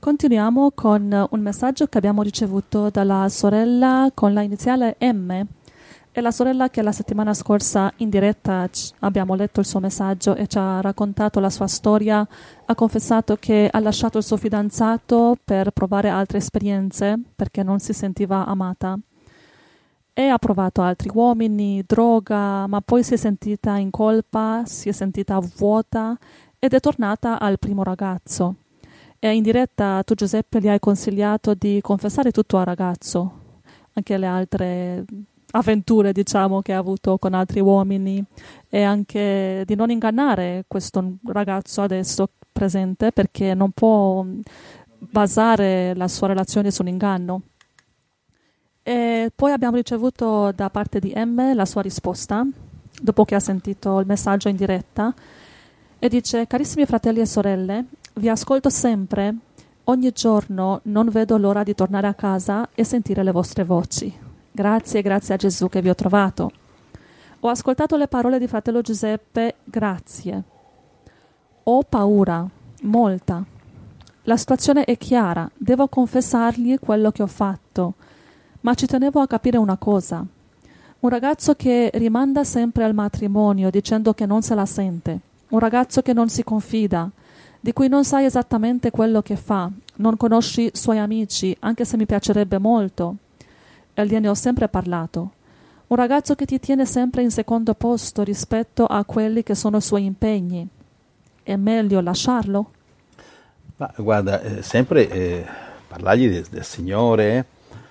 Continuiamo con un messaggio che abbiamo ricevuto dalla sorella con la iniziale M. È la sorella che la settimana scorsa in diretta abbiamo letto il suo messaggio e ci ha raccontato la sua storia. Ha confessato che ha lasciato il suo fidanzato per provare altre esperienze perché non si sentiva amata. E ha provato altri uomini, droga, ma poi si è sentita in colpa, si è sentita vuota ed è tornata al primo ragazzo. E in diretta tu, Giuseppe, gli hai consigliato di confessare tutto al ragazzo, anche le altre avventure, diciamo, che ha avuto con altri uomini, e anche di non ingannare questo ragazzo adesso presente, perché non può basare la sua relazione su un inganno. E poi abbiamo ricevuto da parte di M la sua risposta, dopo che ha sentito il messaggio in diretta, e dice: carissimi fratelli e sorelle, vi ascolto sempre, ogni giorno non vedo l'ora di tornare a casa e sentire le vostre voci. Grazie a Gesù che vi ho trovato. Ho ascoltato le parole di fratello Giuseppe, grazie. Ho paura, molta. La situazione è chiara, devo confessargli quello che ho fatto, ma ci tenevo a capire una cosa. Un ragazzo che rimanda sempre al matrimonio dicendo che non se la sente, un ragazzo che non si confida, di cui non sai esattamente quello che fa, non conosci suoi amici, anche se mi piacerebbe molto, e gliene ho sempre parlato. Un ragazzo che ti tiene sempre in secondo posto rispetto a quelli che sono i suoi impegni. È meglio lasciarlo? Ma guarda, sempre parlargli del Signore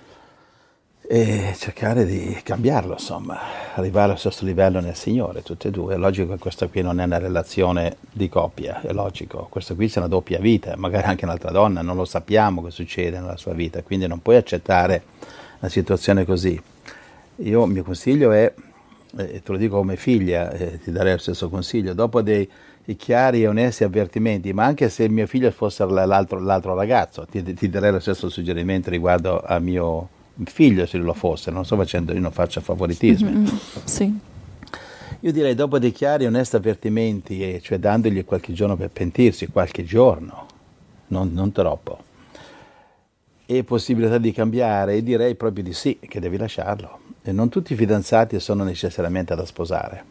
e cercare di cambiarlo, insomma, arrivare allo stesso livello nel Signore, tutte e due. È logico che questa qui non è una relazione di coppia, è logico. Questa qui c'è una doppia vita, magari anche un'altra donna, non lo sappiamo che succede nella sua vita, quindi non puoi accettare una situazione così. Il mio consiglio è, te lo dico come figlia, ti darei lo stesso consiglio, dopo dei chiari e onesti avvertimenti, ma anche se mio figlio fosse l'altro ragazzo, ti darei lo stesso suggerimento riguardo a mio figlio se lo fosse, non sto facendo, io non faccio favoritismi. Sì. Io direi dopo dei chiari e onesti avvertimenti, cioè dandogli qualche giorno per pentirsi, qualche giorno, non troppo, e possibilità di cambiare, direi proprio di sì, che devi lasciarlo. E non tutti i fidanzati sono necessariamente da sposare.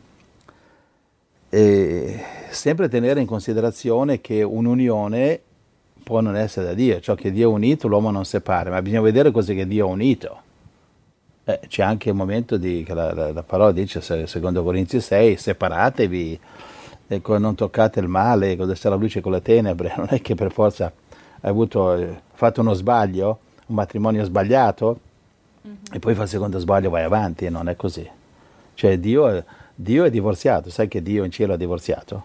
E sempre tenere in considerazione che un'unione può non essere da Dio, ciò che Dio ha unito l'uomo non separa, ma bisogna vedere cosa che Dio ha unito. C'è anche un momento che la parola dice, secondo Corinzi 6, separatevi, non toccate il male, cosa sta la luce con le tenebre. Non è che per forza hai fatto uno sbaglio, un matrimonio sbagliato, e poi fa il secondo sbaglio vai avanti, non è così. Cioè Dio è divorziato, sai che Dio in cielo è divorziato?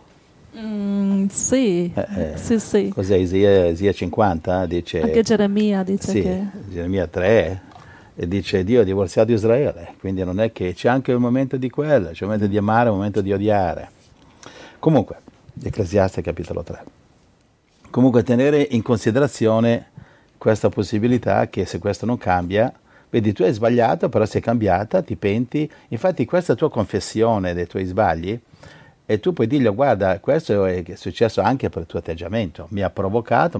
Sì. Cos'è Isaia 50? Dice, anche Geremia dice sì, che... Geremia 3, e dice Dio ha divorziato Israele, quindi non è che c'è anche un momento di quello, c'è un momento di amare, un momento di odiare. Comunque, Ecclesiaste capitolo 3. Comunque tenere in considerazione questa possibilità che se questo non cambia, vedi, tu hai sbagliato, però sei cambiata, ti penti, infatti questa tua confessione dei tuoi sbagli, e tu puoi dirgli, guarda, questo è successo anche per il tuo atteggiamento, mi ha provocato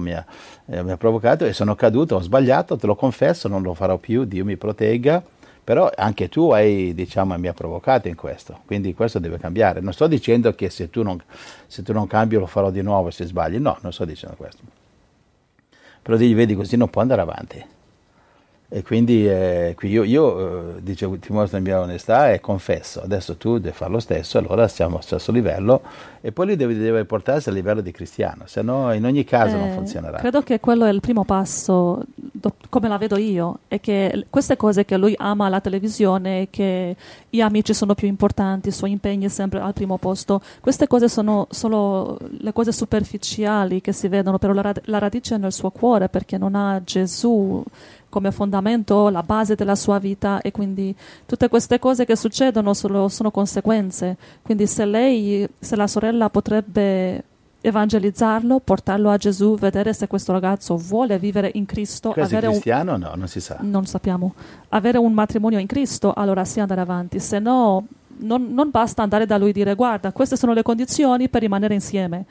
e sono caduto, ho sbagliato, te lo confesso, non lo farò più, Dio mi protegga, però anche tu mi ha provocato in questo, quindi questo deve cambiare. Non sto dicendo che se tu non cambi lo farò di nuovo se sbagli, no, non sto dicendo questo. Però digli, vedi, così non può andare avanti. E quindi qui io dicevo, ti mostro la mia onestà e confesso, adesso tu devi fare lo stesso, allora siamo allo stesso livello, e poi lui deve portarsi al livello di cristiano, se no in ogni caso non funzionerà. Credo che quello è il primo passo, come la vedo io, è che queste cose che lui ama la televisione, che gli amici sono più importanti, i suoi impegni sempre al primo posto, queste cose sono solo le cose superficiali che si vedono, però la radice è nel suo cuore, perché non ha Gesù come fondamento, la base della sua vita, e quindi tutte queste cose che succedono sono conseguenze. Quindi se la sorella potrebbe evangelizzarlo, portarlo a Gesù, vedere se questo ragazzo vuole vivere in Cristo. Questo è cristiano o no? Non si sa. Non sappiamo. Avere un matrimonio in Cristo, allora sì andare avanti, se no non basta andare da lui e dire guarda, queste sono le condizioni per rimanere insieme.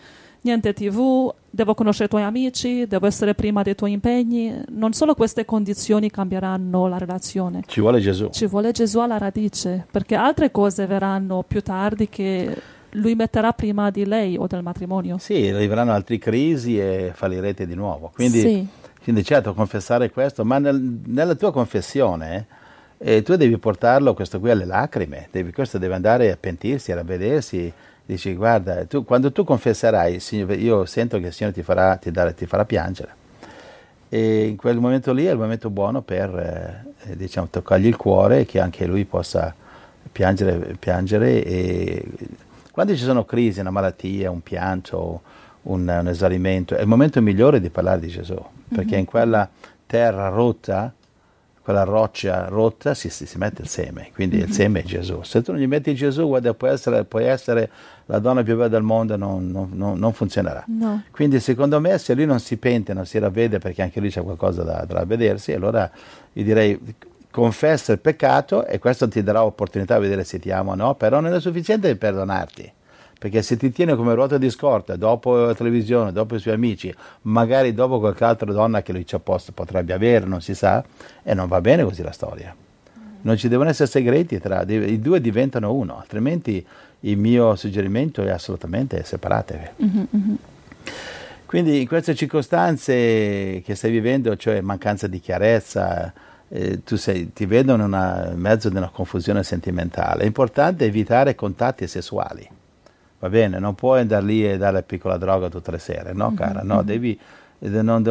niente TV, devo conoscere i tuoi amici, devo essere prima dei tuoi impegni. Non solo queste condizioni cambieranno la relazione. Ci vuole Gesù. Ci vuole Gesù alla radice, perché altre cose verranno più tardi che lui metterà prima di lei o del matrimonio. Sì, arriveranno altre crisi e fallirete di nuovo. Quindi, Sì. quindi certo, confessare questo, ma nella tua confessione tu devi portarlo questo qui alle lacrime, questo deve andare a pentirsi, a ravvedersi. Dici, guarda, quando tu confesserai, Signore, io sento che il Signore ti farà piangere. E in quel momento lì è il momento buono per diciamo, toccargli il cuore e che anche lui possa piangere. E quando ci sono crisi, una malattia, un pianto, un esaurimento, è il momento migliore di parlare di Gesù, perché in quella terra rotta, quella roccia rotta, si mette il seme, quindi il seme è Gesù. Se tu non gli metti Gesù, guarda, puoi essere la donna più bella del mondo, non funzionerà. No. Quindi secondo me se lui non si pente, non si ravvede, perché anche lui c'è qualcosa da ravvedersi, allora io direi confessa il peccato e questo ti darà opportunità di vedere se ti ama o no, però non è sufficiente di perdonarti. Perché se ti tiene come ruota di scorta dopo la televisione, dopo i suoi amici, magari dopo qualche altra donna che lui ci potrebbe avere, non si sa, e non va bene così la storia. Non ci devono essere segreti, i due diventano uno, altrimenti il mio suggerimento è assolutamente separatevi. Quindi in queste circostanze che stai vivendo, cioè mancanza di chiarezza, ti vedono in mezzo di una confusione sentimentale, è importante evitare contatti sessuali. Va bene, non puoi andare lì e dare la piccola droga tutte le sere, no cara, no, devi, tu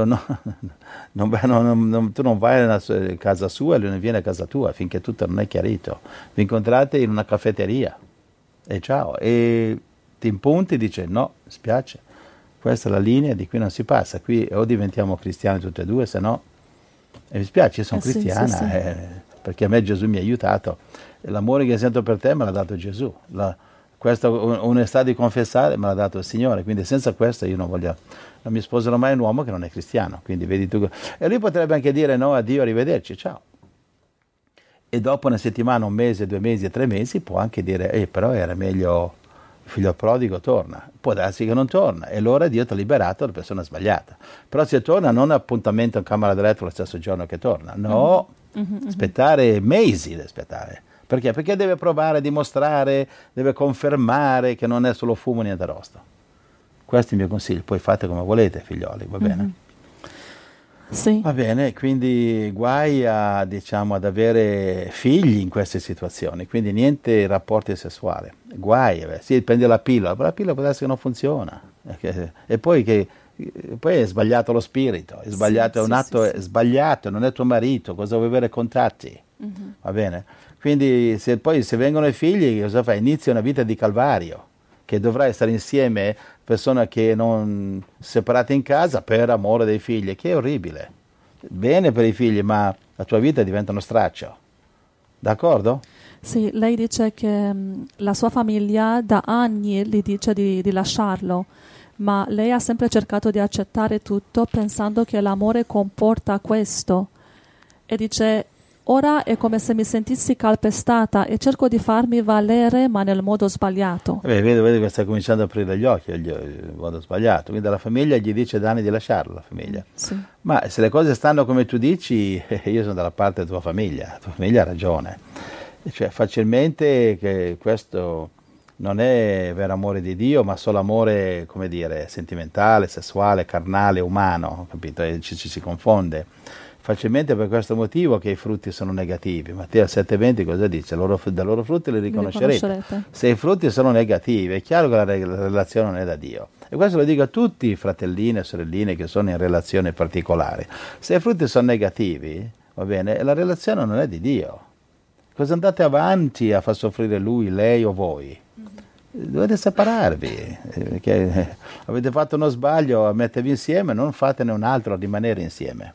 non vai a casa sua e lui non viene a casa tua finché tutto non è chiarito. Vi incontrate in una caffetteria e ciao, e ti impunti e dice no, mi spiace, questa è la linea, di qui non si passa, qui o diventiamo cristiani tutti e due, se no, e mi spiace, io sono cristiana, sì. perché a me Gesù mi ha aiutato, e l'amore che sento per te me l'ha dato Gesù, questa onestà di confessare me l'ha dato il Signore, quindi senza questo io non mi sposerò mai un uomo che non è cristiano, quindi vedi tu. E lui potrebbe anche dire no, addio, arrivederci, ciao. E dopo una settimana, un mese, 2 mesi, 3 mesi può anche dire però era meglio il figlio prodigo torna. Può darsi che non torna e allora Dio ti ha liberato dalla persona sbagliata. Però se torna non appuntamento in camera da letto lo stesso giorno che torna, no, aspettare mesi, deve aspettare. Perché? Perché deve provare, dimostrare, deve confermare che non è solo fumo niente arrosto. Questo è il mio consiglio, poi fate come volete, figlioli, va bene? Sì. Va bene, quindi guai ad avere figli in queste situazioni, quindi niente rapporti sessuali, guai, sì, prendi la pillola, però la pillola può essere che non funziona, e poi è sbagliato lo spirito, è sbagliato, è un atto è sbagliato, non è tuo marito, cosa vuoi avere contatti, va bene? Quindi se vengono i figli, cosa fai? Inizia una vita di calvario, che dovrai stare insieme, persone che non separate in casa per amore dei figli, che è orribile. Bene per i figli, ma la tua vita diventa uno straccio. D'accordo? Sì, lei dice che la sua famiglia da anni gli dice di lasciarlo, ma lei ha sempre cercato di accettare tutto pensando che l'amore comporta questo. E dice, ora è come se mi sentissi calpestata e cerco di farmi valere, ma nel modo sbagliato. Vedi che sta cominciando ad aprire gli occhi, il modo sbagliato. Quindi la famiglia gli dice da anni di lasciarlo, la famiglia. Sì. Ma se le cose stanno come tu dici, io sono dalla parte della tua famiglia ha ragione. Cioè facilmente che questo non è vero amore di Dio, ma solo amore, come dire, sentimentale, sessuale, carnale, umano, capito? E ci si confonde. Facilmente per questo motivo che i frutti sono negativi. Matteo 7,20 cosa dice? Da loro frutti li riconoscerete. Se i frutti sono negativi, è chiaro che la relazione non è da Dio. E questo lo dico a tutti i fratellini e sorelline che sono in relazioni particolari. Se i frutti sono negativi, va bene, la relazione non è di Dio. Cosa andate avanti a far soffrire lui, lei o voi? Dovete separarvi, perché avete fatto uno sbaglio a mettervi insieme, non fatene un altro a rimanere insieme.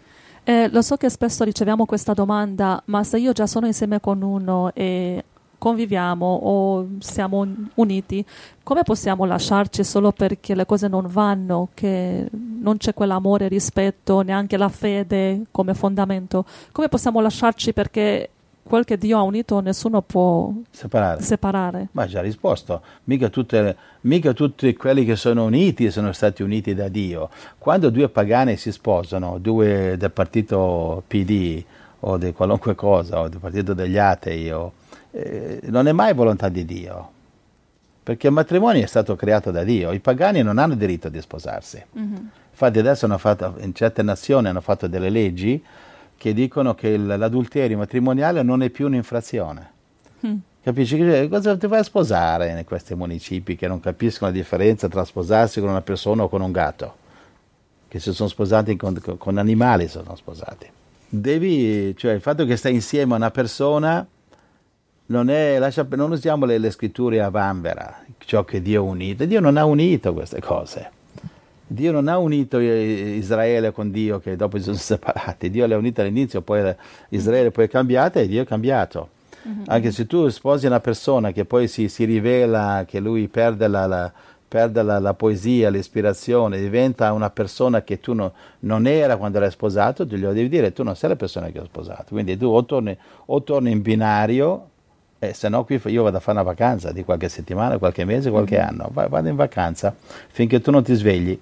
Lo so che spesso riceviamo questa domanda, ma se io già sono insieme con uno e conviviamo o siamo uniti, come possiamo lasciarci solo perché le cose non vanno, che non c'è quell'amore, rispetto, neanche la fede come fondamento? Come possiamo lasciarci perché quel che Dio ha unito nessuno può separare. Ma già risposto, mica tutti quelli che sono uniti sono stati uniti da Dio. Quando due pagani si sposano, due del partito PD o di qualunque cosa, o del partito degli atei, non è mai volontà di Dio, perché il matrimonio è stato creato da Dio. I pagani non hanno diritto di sposarsi. Infatti adesso in certe nazioni hanno fatto delle leggi che dicono che l'adulterio matrimoniale non è più un'infrazione. Capisci? Cosa ti vai a sposare in questi municipi che non capiscono la differenza tra sposarsi con una persona o con un gatto? Che si sono sposati con animali, sono sposati. Cioè il fatto che stai insieme a una persona non usiamo le scritture a vanvera, ciò che Dio ha unito. Dio non ha unito queste cose. Dio non ha unito Israele con Dio che dopo si sono separati. Dio le ha unite all'inizio, poi Israele poi è cambiata e Dio è cambiato. Anche se tu sposi una persona che poi si rivela che lui perde la poesia, l'ispirazione, diventa una persona che tu non era quando l'hai sposato, tu glielo devi dire, tu non sei la persona che ho sposato. Quindi tu o torni in binario, se no qui io vado a fare una vacanza di qualche settimana, qualche mese, qualche anno. Vado in vacanza finché tu non ti svegli.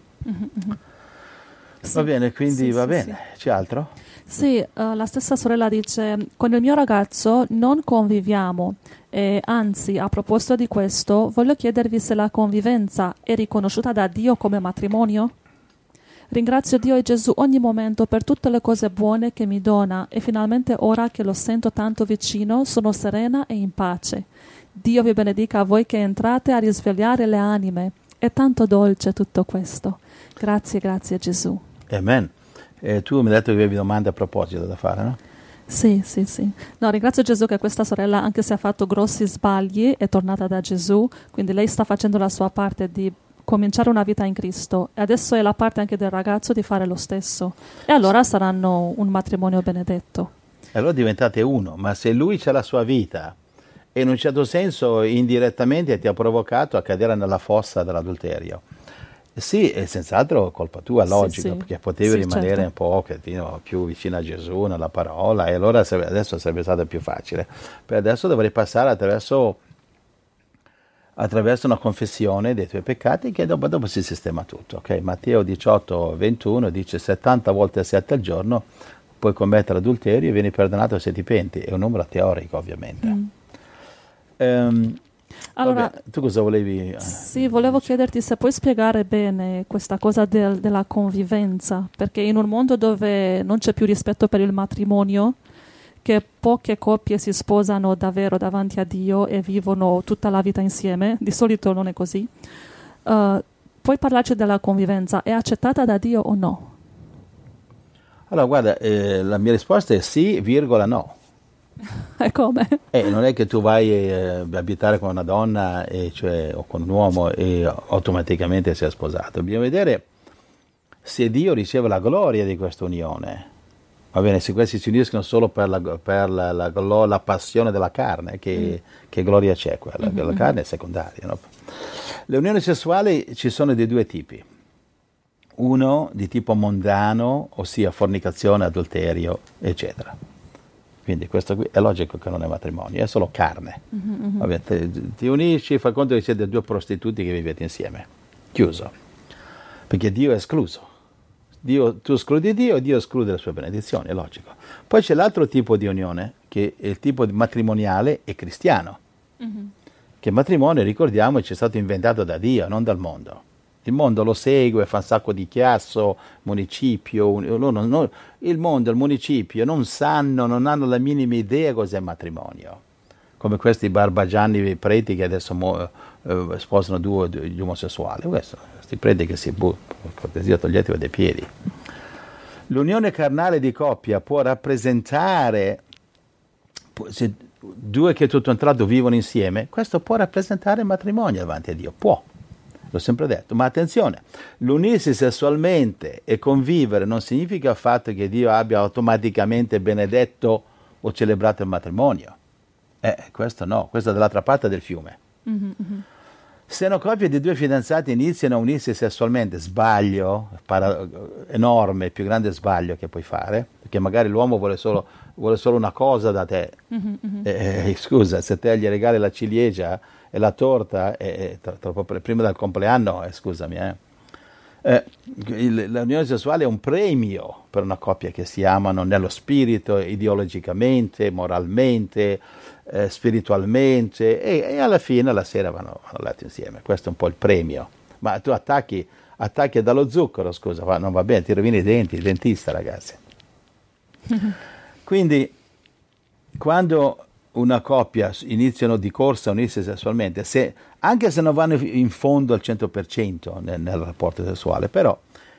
Va bene, quindi va bene. C'è altro? Sì, la stessa sorella dice, con il mio ragazzo non conviviamo e anzi, a proposito di questo, voglio chiedervi se la convivenza è riconosciuta da Dio come matrimonio? Ringrazio Dio e Gesù ogni momento per tutte le cose buone che mi dona e finalmente ora che lo sento tanto vicino sono serena e in pace. Dio vi benedica a voi che entrate a risvegliare le anime. È tanto dolce tutto questo. Grazie Gesù. Amen. Tu mi hai detto che avevi domande a proposito da fare, no? Sì. No, ringrazio Gesù che questa sorella, anche se ha fatto grossi sbagli, è tornata da Gesù, quindi lei sta facendo la sua parte di cominciare una vita in Cristo e adesso è la parte anche del ragazzo di fare lo stesso. E allora saranno un matrimonio benedetto. E allora diventate uno, ma se lui c'ha la sua vita e in un certo senso indirettamente ti ha provocato a cadere nella fossa dell'adulterio, sì, è senz'altro colpa tua, logico, perché potevi rimanere un pochettino più vicino a Gesù nella parola e allora adesso sarebbe stato più facile. Per adesso dovrei passare attraverso una confessione dei tuoi peccati che dopo si sistema tutto. Okay? Matteo 18:21 dice 70 volte 7 al giorno puoi commettere adulterio e vieni perdonato se ti penti. È un numero teorico, ovviamente. Allora, vabbè, tu cosa volevi? Sì, volevo chiederti se puoi spiegare bene questa cosa della convivenza, perché in un mondo dove non c'è più rispetto per il matrimonio, che poche coppie si sposano davvero davanti a Dio e vivono tutta la vita insieme, di solito non è così, puoi parlarci della convivenza, è accettata da Dio o no? Allora, guarda, la mia risposta è sì, virgola no. E come? Non è che tu vai a abitare con una donna o con un uomo e automaticamente sei sposato. Bisogna vedere se Dio riceve la gloria di questa unione. Va bene, se questi si uniscono solo per la passione della carne, che gloria c'è quella? La carne è secondaria. No? Le unioni sessuali ci sono di due tipi. Uno di tipo mondano, ossia fornicazione, adulterio, eccetera. Quindi questo qui è logico che non è matrimonio, è solo carne. Vabbè, ti unisci, fai conto che siete due prostituti che vivete insieme. Chiuso. Perché Dio è escluso. Tu escludi Dio e Dio esclude le sue benedizioni, è logico. Poi c'è l'altro tipo di unione, che è il tipo matrimoniale e cristiano. Che il matrimonio, ricordiamo, ci è stato inventato da Dio, non dal mondo. Il mondo lo segue, fa un sacco di chiasso, municipio, il mondo, il municipio non hanno la minima idea cos'è matrimonio. Come questi barbagianni preti che adesso sposano gli omosessuali. Questi preti che cortesia, toglietevi dai piedi. L'unione carnale di coppia può rappresentare, se due che tutto un tratto vivono insieme, questo può rappresentare matrimonio davanti a Dio, può. L'ho sempre detto, ma attenzione, l'unirsi sessualmente e convivere non significa il fatto che Dio abbia automaticamente benedetto o celebrato il matrimonio. Questo no, questo è dall'altra parte del fiume. Se una coppia di due fidanzati iniziano a unirsi sessualmente, sbaglio, enorme, il più grande sbaglio che puoi fare, perché magari l'uomo vuole solo vuole solo una cosa da te. Scusa, se te gli regali la ciliegia e la torta prima del compleanno, scusami, l'unione sessuale è un premio per una coppia che si amano nello spirito, ideologicamente, moralmente, spiritualmente, e alla fine la sera vanno a letto insieme. Questo è un po' il premio. Ma tu attacchi dallo zucchero, scusa, non va bene, ti rovini i denti, il dentista, ragazzi. Quindi quando una coppia iniziano di corsa a unirsi sessualmente, anche se non vanno in fondo al 100% nel rapporto sessuale, però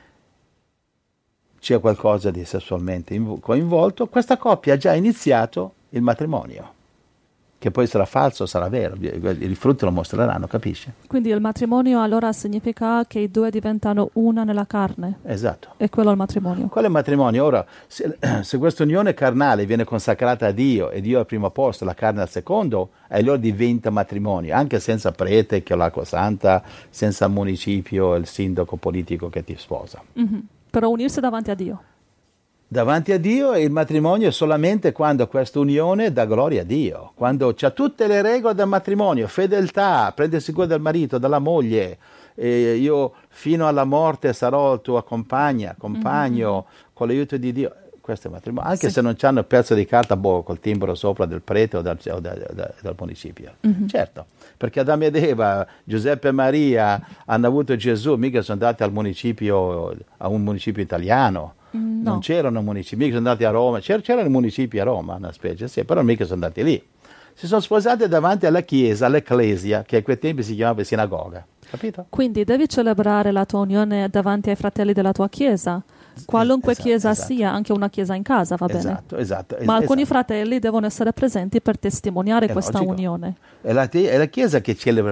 c'è qualcosa di sessualmente coinvolto, questa coppia ha già iniziato il matrimonio, che poi sarà falso o sarà vero, i frutti lo mostreranno, capisci? Quindi il matrimonio allora significa che i due diventano una nella carne. Esatto. E quello è il matrimonio. Quello è il matrimonio. Ora, se questa unione carnale viene consacrata a Dio e Dio è al primo posto, la carne al secondo, allora diventa matrimonio, anche senza prete che ho l'acqua santa, senza municipio e il sindaco politico che ti sposa. Però unirsi davanti a Dio. Davanti a Dio, e il matrimonio è solamente quando questa unione dà gloria a Dio, quando c'ha tutte le regole del matrimonio, fedeltà, prendersi cura del marito, della moglie, io fino alla morte sarò tua compagno, con l'aiuto di Dio. Questo è il matrimonio, anche se non c'hanno il pezzo di carta col timbro sopra del prete o dal municipio. Certo, perché Adamo ed Eva, Giuseppe e Maria hanno avuto Gesù, mica sono andati a un municipio italiano. No. Non c'erano municipi, mica sono andati a Roma, c'erano municipi a Roma, una specie, sì, però mica sono andati lì. Si sono sposati davanti alla chiesa, all'ecclesia, che a quei tempi si chiamava sinagoga, capito? Quindi devi celebrare la tua unione davanti ai fratelli della tua chiesa, qualunque chiesa sia, anche una chiesa in casa, va bene? Esatto. Ma alcuni fratelli devono essere presenti per testimoniare questa unione. È la chiesa che celebra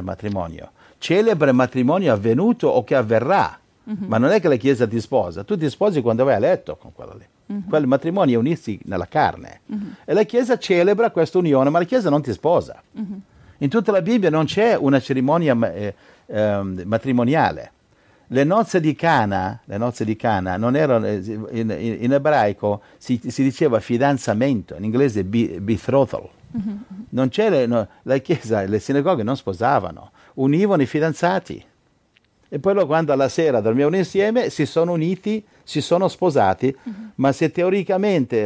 il matrimonio avvenuto o che avverrà. Ma non è che la Chiesa ti sposa, tu ti sposi quando vai a letto con quello lì. Quel matrimonio è unirsi nella carne. E la Chiesa celebra questa unione, ma la Chiesa non ti sposa. In tutta la Bibbia non c'è una cerimonia matrimoniale. Le nozze di Cana non erano, in ebraico si diceva fidanzamento, in inglese betrothal. Non c'era, la Chiesa, le sinagoghe non sposavano, univano i fidanzati. E poi quando alla sera dormivano insieme si sono uniti, si sono sposati, ma se teoricamente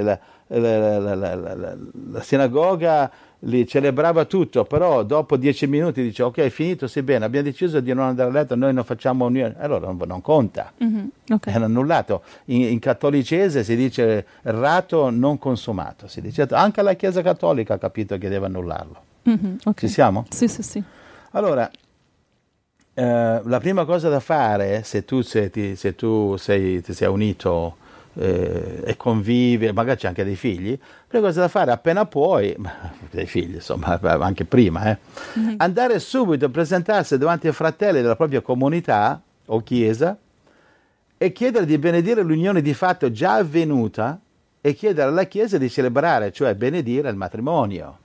la sinagoga li celebrava tutto, però dopo 10 minuti dice ok, è finito, sì bene, abbiamo deciso di non andare a letto, noi non facciamo unione, allora non conta, Okay. è annullato. In cattolicese si dice rato non consumato, si dice, anche la Chiesa cattolica ha capito che deve annullarlo. Okay. Ci siamo? Sì. Allora, la prima cosa da fare, se tu ti sei unito e convivi, magari c'è anche dei figli, la prima cosa da fare appena puoi, dei figli insomma, anche prima, andare subito a presentarsi davanti ai fratelli della propria comunità o chiesa e chiedere di benedire l'unione di fatto già avvenuta e chiedere alla chiesa di celebrare, cioè benedire il matrimonio.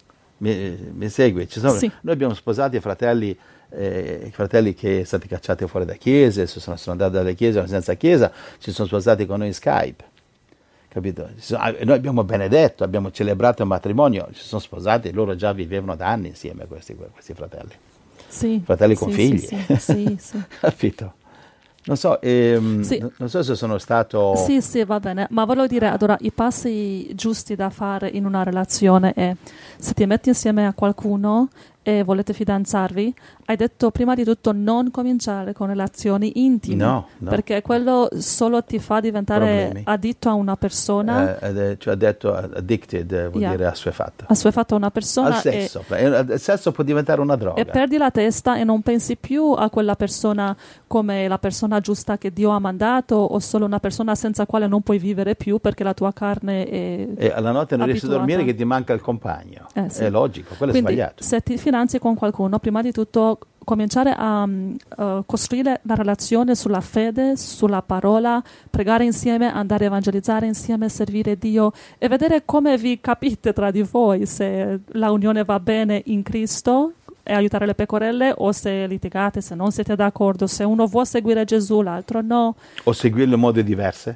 Mi segui? Sì. Noi abbiamo sposato i fratelli che sono stati cacciati fuori da chiese, sono andati dalle chiese o senza chiesa, si sono sposati con noi in Skype, capito? Noi abbiamo benedetto, abbiamo celebrato il matrimonio, si sono sposati, loro già vivevano da anni insieme questi fratelli, fratelli con figli, sì. capito? Non so se sono stato... Sì, va bene, ma volevo dire, allora, i passi giusti da fare in una relazione è, se ti metti insieme a qualcuno e volete fidanzarvi, hai detto prima di tutto non cominciare con relazioni intime, no. perché quello solo ti fa diventare Problemi. Additto a una persona. Cioè ha detto addicted, vuol dire assuefatto. Assuefatto a una persona. Al sesso. Il sesso può diventare una droga. E perdi la testa e non pensi più a quella persona come la persona giusta che Dio ha mandato o solo una persona senza quale non puoi vivere più perché la tua carne è E alla notte non riesci a abituata. dormire che ti manca il compagno. Sì. È logico, quello Quindi, è sbagliato. se ti finanzi con qualcuno, prima di tutto cominciare a costruire la relazione sulla fede, sulla parola, pregare insieme, andare a evangelizzare insieme, servire Dio e vedere come vi capite tra di voi, se la unione va bene in Cristo e aiutare le pecorelle o se litigate, se non siete d'accordo, se uno vuole seguire Gesù, l'altro no. O seguirlo in modi diversi.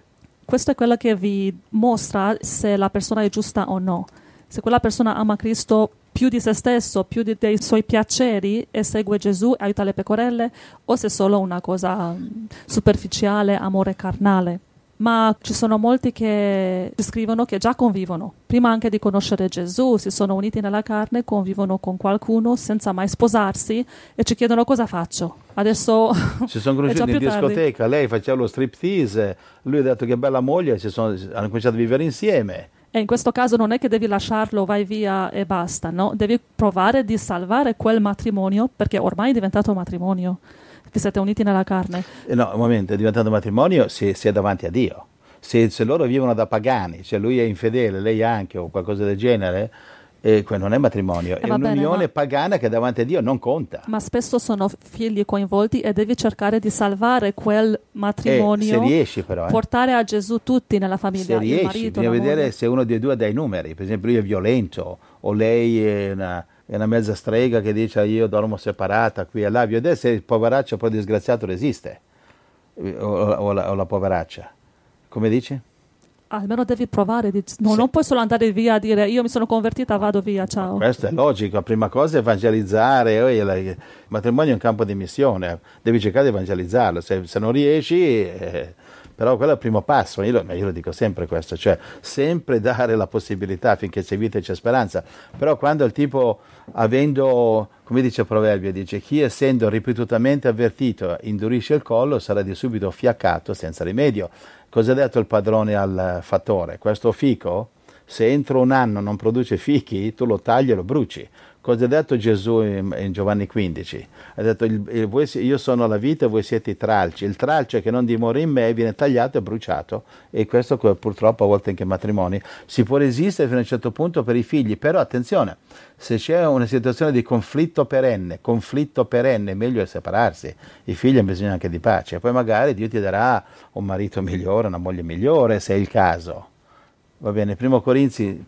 questo è quello che vi mostra se la persona è giusta o no. Se quella persona ama Cristo più di se stesso, più dei suoi piaceri e segue Gesù, aiuta le pecorelle, o se è solo una cosa superficiale, amore carnale. Ma ci sono molti che scrivono che già convivono. Prima anche di conoscere Gesù, si sono uniti nella carne, convivono con qualcuno senza mai sposarsi e ci chiedono cosa faccio. Adesso si sono conosciuti in discoteca, lei faceva lo striptease, lui ha detto che bella moglie, hanno cominciato a vivere insieme. E in questo caso non è che devi lasciarlo, vai via e basta, no? Devi provare di salvare quel matrimonio, perché ormai è diventato matrimonio. Vi siete uniti nella carne. No, un momento, è diventato matrimonio se è davanti a Dio. Se loro vivono da pagani, cioè lui è infedele, lei anche, o qualcosa del genere, non è matrimonio, è un'unione pagana che davanti a Dio non conta. Ma spesso sono figli coinvolti e devi cercare di salvare quel matrimonio, se riesci però, portare a Gesù tutti nella famiglia, se riesci, il marito, bisogna vedere se uno dei due dà i numeri, per esempio lui è violento o lei è una mezza strega che dice io dormo separata qui e là, bisogna vedere se il poveraccio poi disgraziato resiste o la poveraccia, come dici? Almeno devi provare, non puoi solo andare via a dire io mi sono convertita, vado via, ciao. Questo è logico, la prima cosa è evangelizzare, il matrimonio è un campo di missione, devi cercare di evangelizzarlo, se non riesci, però quello è il primo passo, io lo dico sempre questo, cioè sempre dare la possibilità finché c'è vita e c'è speranza, però quando il tipo avendo, come dice il proverbio, dice chi essendo ripetutamente avvertito indurisce il collo sarà di subito fiaccato senza rimedio. Cosa ha detto il padrone al fattore? Questo fico, se entro un anno non produce fichi, tu lo tagli e lo bruci. Cosa ha detto Gesù in Giovanni 15? Ha detto, io sono la vite e voi siete i tralci. Il tralcio che non dimora in me viene tagliato e bruciato. E questo purtroppo a volte anche in matrimoni si può resistere fino a un certo punto per i figli. Però attenzione, se c'è una situazione di conflitto perenne, meglio è separarsi. I figli hanno bisogno anche di pace. Poi magari Dio ti darà un marito migliore, una moglie migliore, se è il caso. Va bene, primo Corinzi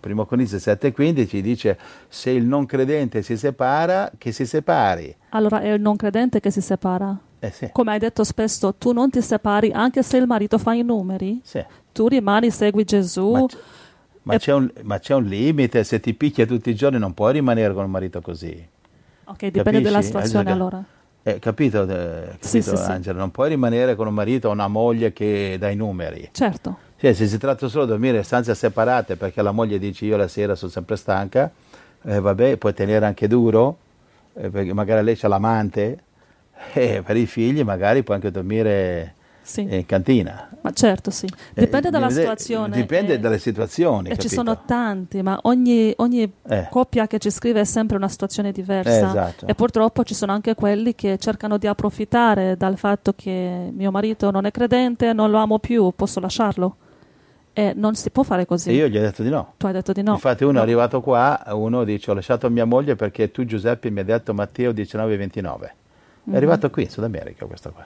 7,15 dice se il non credente si separa, che si separi. Allora è il non credente che si separa? Sì. Come hai detto spesso, tu non ti separi anche se il marito fa i numeri? Sì. Tu rimani, segui Gesù. Ma c'è un limite, se ti picchia tutti i giorni non puoi rimanere con un marito così. Ok, dipende dalla situazione allora. Capito sì, Angela? Non puoi rimanere con un marito o una moglie che dà i numeri. Certo. Se si tratta solo di dormire in stanze separate perché la moglie dice io la sera sono sempre stanca, vabbè, puoi tenere anche duro, perché magari lei c'ha l'amante, per i figli magari puoi anche dormire in cantina. Ma certo, sì. Dipende dalla situazione. Dipende dalle situazioni. E capito? ci sono tanti, ma ogni coppia che ci scrive è sempre una situazione diversa. Esatto. E purtroppo ci sono anche quelli che cercano di approfittare dal fatto che mio marito non è credente, non lo amo più, posso lasciarlo. E non si può fare così. E io gli ho detto di no. Tu hai detto di no. Infatti uno è arrivato qua, uno dice ho lasciato mia moglie perché tu Giuseppe mi hai detto Matteo 19,29. È arrivato qui in Sud America questo qua.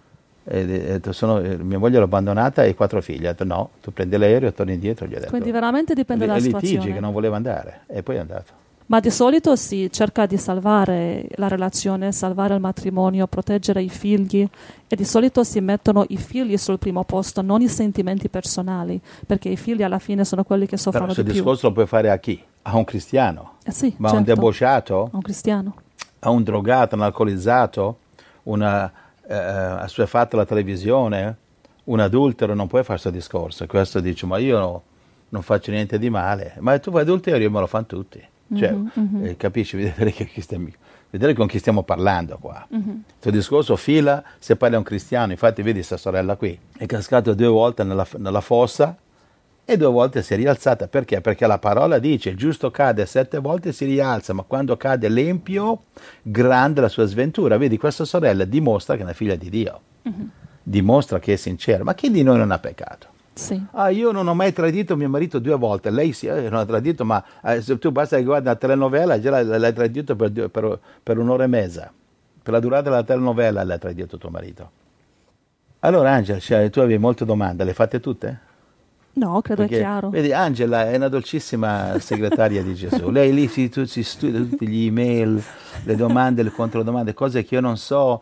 Mia moglie l'ho abbandonata e 4 figli. Ha detto no, tu prendi l'aereo e torni indietro. Gli ho detto. Quindi veramente dipende dalla situazione. Litigi che non voleva andare e poi è andato. Ma di solito si cerca di salvare la relazione, salvare il matrimonio, proteggere i figli e di solito si mettono i figli sul primo posto, non i sentimenti personali, perché i figli alla fine sono quelli che soffrono di più. Questo discorso lo puoi fare a chi? A un cristiano? Sì, ma certo. A un debosciato? A un cristiano. A un drogato, un alcolizzato, assuefatto alla televisione, un adultero, non puoi fare questo discorso. Questo dice, ma io non faccio niente di male. Ma tu fai adulterio, me lo fanno tutti. Cioè, capisci? Vedere con chi stiamo parlando qua. Il tuo discorso fila se parli a un cristiano. Infatti vedi questa sorella qui, è cascata 2 volte nella fossa e 2 volte si è rialzata. Perché? Perché la parola dice il giusto cade 7 volte e si rialza, ma quando cade l'empio, grande la sua sventura. Vedi, questa sorella dimostra che è una figlia di Dio, dimostra che è sincera. Ma chi di noi non ha peccato? Sì. Io non ho mai tradito mio marito 2 volte, lei sì, non ha tradito, ma se tu basta che guardi la telenovela, già l'hai tradito per un'ora e mezza, per la durata della telenovela l'hai tradito tuo marito. Allora Angela, tu avevi molte domande, le hai fatte tutte? No, credo è chiaro. Vedi, Angela è una dolcissima segretaria di Gesù, lei lì si studia tutti gli email, le domande, le controdomande, cose che io non so.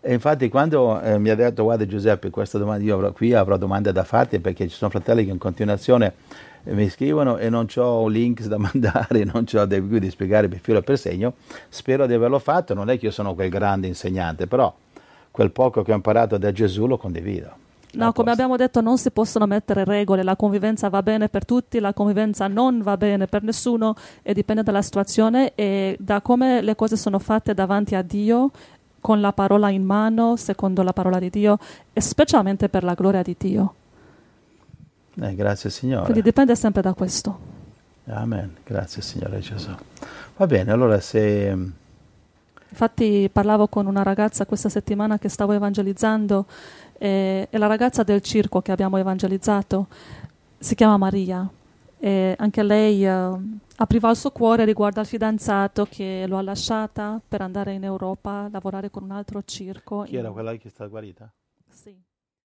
E infatti quando mi ha detto guarda Giuseppe, questa domanda qui avrò domande da farti perché ci sono fratelli che in continuazione mi scrivono e non ho un link da mandare, non ho di cui di spiegare per filo e per segno, spero di averlo fatto, non è che io sono quel grande insegnante, però quel poco che ho imparato da Gesù lo condivido. No, come abbiamo detto, non si possono mettere regole, la convivenza va bene per tutti, la convivenza non va bene per nessuno e dipende dalla situazione e da come le cose sono fatte davanti a Dio, con la parola in mano, secondo la parola di Dio, e specialmente per la gloria di Dio. Grazie Signore. Quindi dipende sempre da questo. Amen, grazie Signore Gesù. Va bene, allora se... Infatti parlavo con una ragazza questa settimana che stavo evangelizzando e la ragazza del circo che abbiamo evangelizzato si chiama Maria e anche lei apriva il suo cuore riguardo al fidanzato che lo ha lasciata per andare in Europa a lavorare con un altro circo. Chi era quella che sta guarita? Sì.